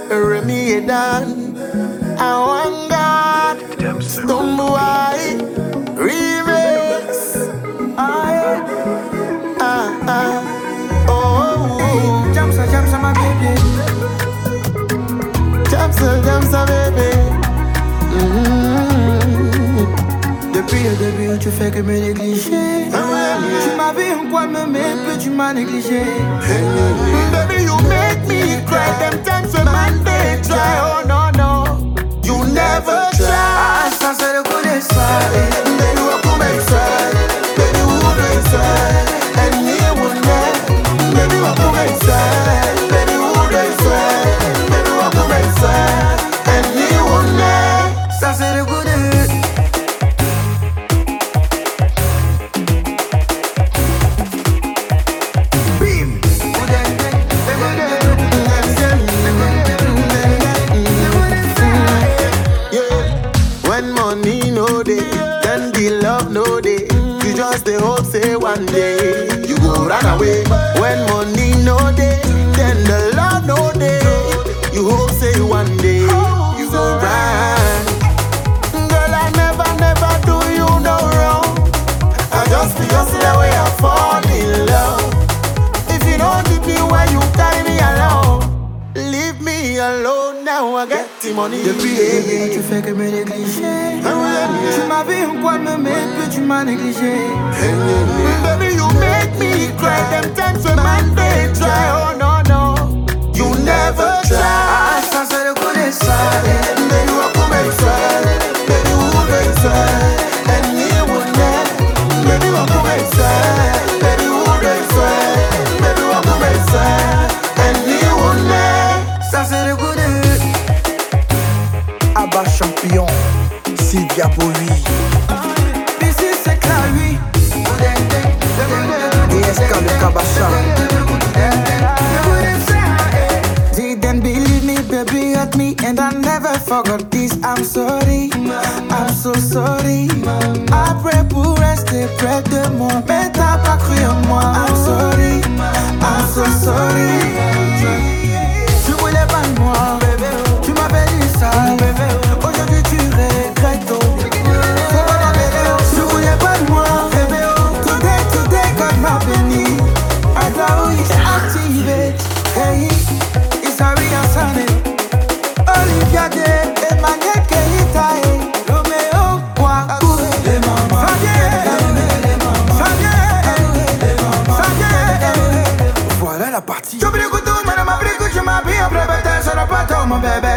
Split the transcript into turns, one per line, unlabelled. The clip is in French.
Remy Edan, I want God, Stumbuai, Remix, oh, Jamsa, my baby, Jamsa, baby. Depuis le début, tu fais que me négliger. Tu m'avais en quoi me mettre, puis tu m'as négligé. Baby, you make me cry. Them times when man they try. Oh no, no, you never try. Ça c'est le coup de ça. Baby, what come inside? Baby, who go inside? And me will not. Baby, what come inside? Baby, who go inside? Baby, what come inside? And me will not. Ça c'est le coup de. No day, you just the hope say one day you go run away. When money no day, then the love no day. You hope say one day you go run. Girl, I never do you no wrong. I just feel the way I fall in love. If you don't leave me where you carry me along, leave me alone now. I get the money. Depuis le début, tu fais que me négliger. Tu m'avais en quoi me mettre, puis tu m'as négligé. Baby, you make me cry. Them times when man they try. Oh no, no, you never try. Ça c'est le coup de ça. Baby, what come inside? Baby, who go inside? And me will not. Baby, what come inside? Baby, who go inside? Baby, what come inside? And me will not. Ça c'est le coup de Abba champion. Sylvia Bowie. Ici c'est Clary. DSK le Kabasha. Didn't believe me, baby, hurt me, and I never forgot this. I'm sorry, I'm so sorry. Après pour rester près de moi, mais t'as pas cru en moi. I'm sorry, I'm so sorry. Tu voulais pas de moi, tu m'avais dit ça. Aujourd'hui tu regrettes. Tu voulais pas de moi, today God m'a béni. I know it's activé. Hey, it's a real Sunday. Olivia Day, Emmanuel Keita, Romeo Kwaku, voilà la partie. Je prie que tout, madame, je m'habille après bête, ça n'a pas tant mon bébé.